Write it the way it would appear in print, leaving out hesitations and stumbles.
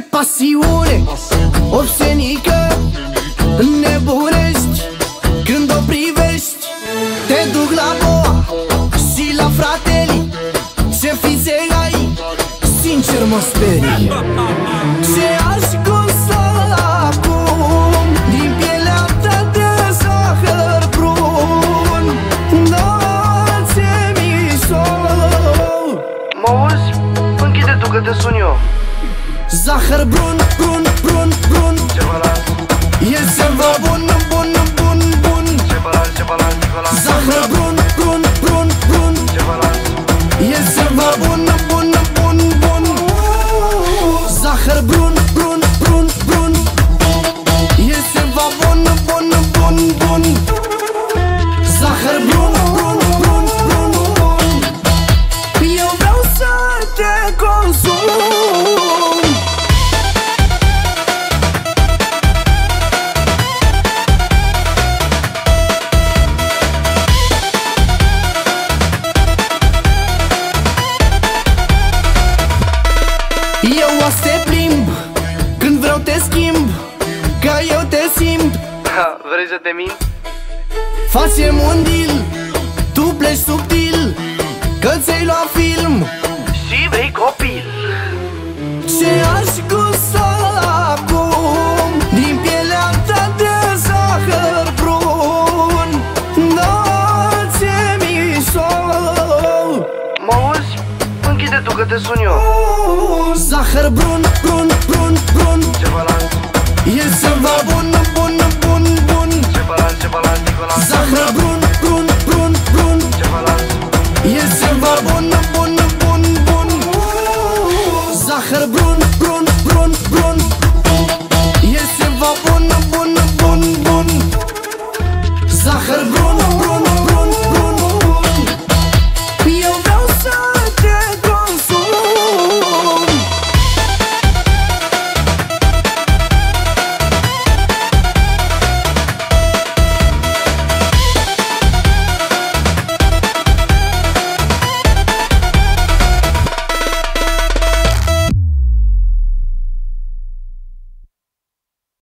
pasiune obscenică nebunești când o privești. Te duc la boa și la frateli, ce fițe ai, sincer mă sperii. Ce aș gusta acum din pielea ta de zahăr brun, da-ți emisor. Mă auzi? Închide tu că te sun eu. Zahăr brun, brun, brun, brun, ce balans, e ceva bun, bun, bun, bun. ce balans, ce balans, ce balans. Zahăr brun, brun, brun, brun, ce balans, e ceva bun, bun, bun, bun. Zahăr brun, brun, brun, brun, e ceva bun, bun, bun, bun. Zahăr brun, brun, brun, brun, bun. Eu vreau să te consum. Eu o să te plimb, când vreau te schimb, ca eu te simt. vrei să te mint? Facem un deal, tu pleci subtil, că ți-ai luat film. Și vrei copil? Ce aș gusta acum din pielea ta de zahăr brun, da-ți emisor. Mă auzi? Închide tu că te sun eu. Zahăr brun, brun, brun, brun, ce balans, e ceva bun, bun, bun, bun. ce balans, ce balans, ce balans. Zahăr brun, brun, brun, brun, ce balans, e ceva bun, bun, bun, bun. Zahăr brun, brun, brun, brun, e ceva bun, bun, bun, bun. Zahăr brun.